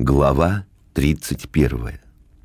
Глава 31.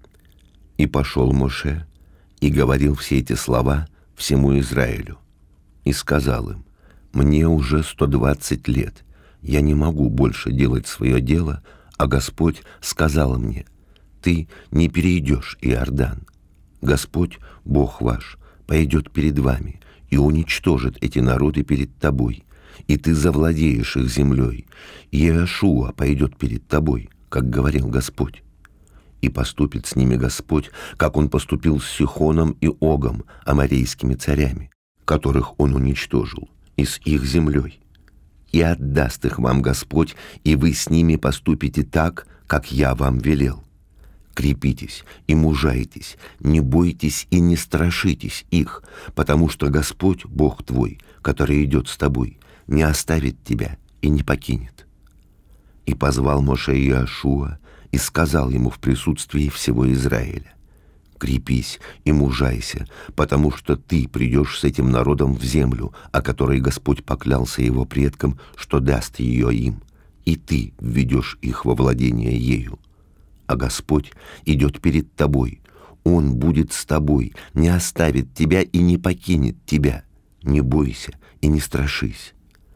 «И пошел Моше, и говорил все эти слова всему Израилю, и сказал им: мне уже 120 лет, я не могу больше делать свое дело, а Господь сказал мне: ты не перейдешь Иордан. Господь, Бог ваш, пойдет перед вами и уничтожит эти народы перед тобой, и ты завладеешь их землей, и Иошуа пойдет перед тобой, как говорил Господь. И поступит с ними Господь, как Он поступил с Сихоном и Огом, аморейскими царями, которых Он уничтожил, и с их землей. И отдаст их вам Господь, и вы с ними поступите так, как я вам велел. Крепитесь и мужайтесь, не бойтесь и не страшитесь их, потому что Господь, Бог твой, который идет с тобой, не оставит тебя и не покинет». И позвал Моше Иошуа и сказал ему в присутствии всего Израиля: «Крепись и мужайся, потому что ты придешь с этим народом в землю, о которой Господь поклялся его предкам, что даст ее им, и ты введешь их во владение ею. А Господь идет перед тобой, Он будет с тобой, не оставит тебя и не покинет тебя. Не бойся и не страшись».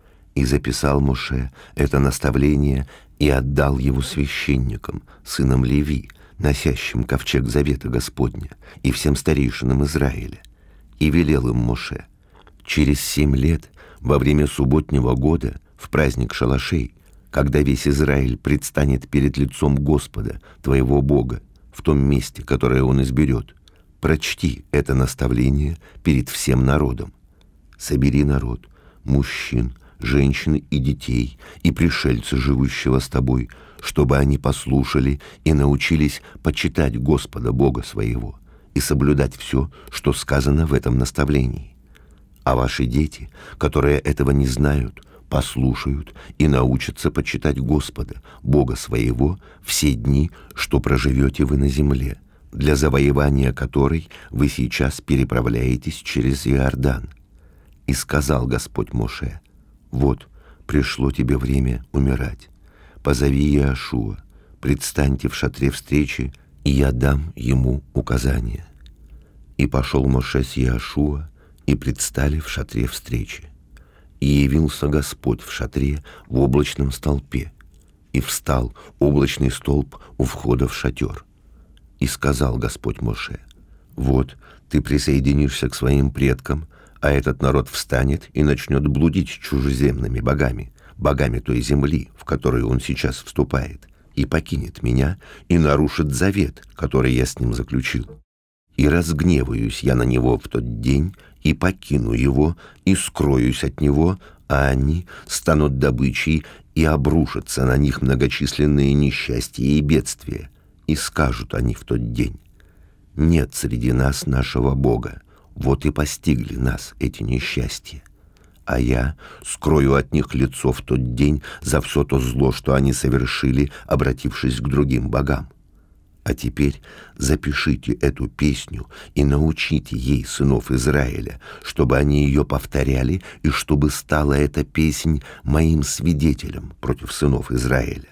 И записал Моше это наставление и отдал его священникам, сынам Леви, носящим ковчег завета Господня, и всем старейшинам Израиля. И велел им Моше: через 7 лет, во время субботнего года, в праздник шалашей, когда весь Израиль предстанет перед лицом Господа, твоего Бога, в том месте, которое Он изберет, прочти это наставление перед всем народом. Собери народ, мужчин, женщин и детей, и пришельцы, живущего с тобой, чтобы они послушали и научились почитать Господа Бога своего и соблюдать все, что сказано в этом наставлении. А ваши дети, которые этого не знают, послушают и научатся почитать Господа, Бога своего, все дни, что проживете вы на земле, для завоевания которой вы сейчас переправляетесь через Иордан. И сказал Господь Моше: вот пришло тебе время умирать. Позови Иошуа, предстаньте в шатре встречи, и я дам ему указания. И пошел Моше с Иошуа, и предстали в шатре встречи. И явился Господь в шатре в облачном столпе, и встал облачный столб у входа в шатер. И сказал Господь Моше: вот ты присоединишься к своим предкам, а этот народ встанет и начнет блудить чужеземными богами, богами той земли, в которую он сейчас вступает, и покинет меня, и нарушит завет, который я с ним заключил. И разгневаюсь я на него в тот день, и покину его, и скроюсь от него, а они станут добычей, и обрушатся на них многочисленные несчастья и бедствия, и скажут они в тот день: нет среди нас нашего Бога, вот и постигли нас эти несчастья. А я скрою от них лицо в тот день за все то зло, что они совершили, обратившись к другим богам. А теперь запишите эту песню и научите ей сынов Израиля, чтобы они ее повторяли, и чтобы стала эта песнь моим свидетелем против сынов Израиля.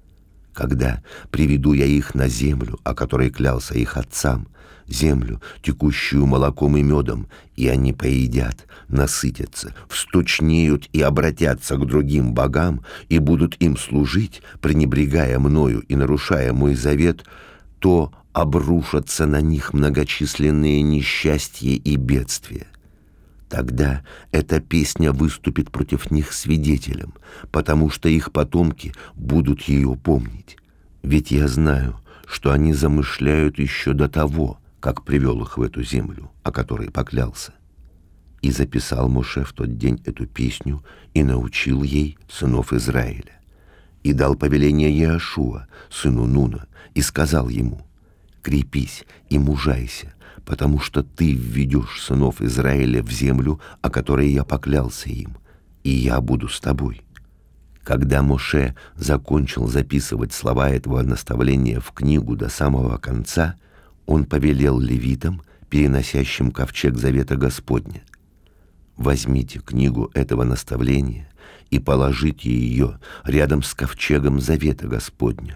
Когда приведу я их на землю, о которой клялся их отцам, землю, текущую молоком и медом, и они поедят, насытятся, всточнеют и обратятся к другим богам, и будут им служить, пренебрегая мною и нарушая мой завет, то обрушатся на них многочисленные несчастья и бедствия. Тогда эта песня выступит против них свидетелем, потому что их потомки будут ее помнить. Ведь я знаю, что они замышляют еще до того, как привел их в эту землю, о которой поклялся. И записал Моше в тот день эту песню и научил ей сынов Израиля. И дал повеление Иошуа, сыну Нуна, и сказал ему: крепись и мужайся, потому что ты введешь сынов Израиля в землю, о которой я поклялся им, и я буду с тобой. Когда Моше закончил записывать слова этого наставления в книгу до самого конца, он повелел левитам, переносящим ковчег завета Господня: возьмите книгу этого наставления и положите ее рядом с ковчегом завета Господня,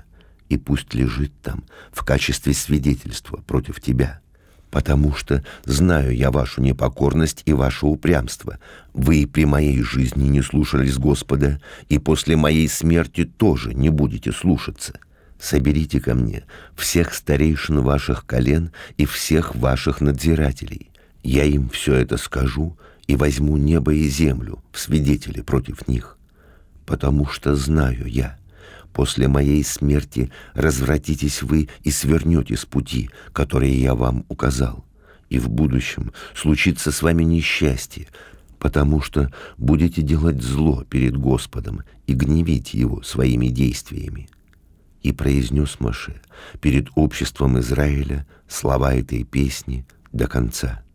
и пусть лежит там в качестве свидетельства против тебя. Потому что знаю я вашу непокорность и ваше упрямство. Вы при моей жизни не слушались Господа, и после моей смерти тоже не будете слушаться. Соберите ко мне всех старейшин ваших колен и всех ваших надзирателей. Я им все это скажу и возьму небо и землю в свидетели против них. Потому что знаю я, после моей смерти развратитесь вы и свернете с пути, которые я вам указал, и в будущем случится с вами несчастье, потому что будете делать зло перед Господом и гневить Его своими действиями». И произнес Моше перед обществом Израиля слова этой песни до конца.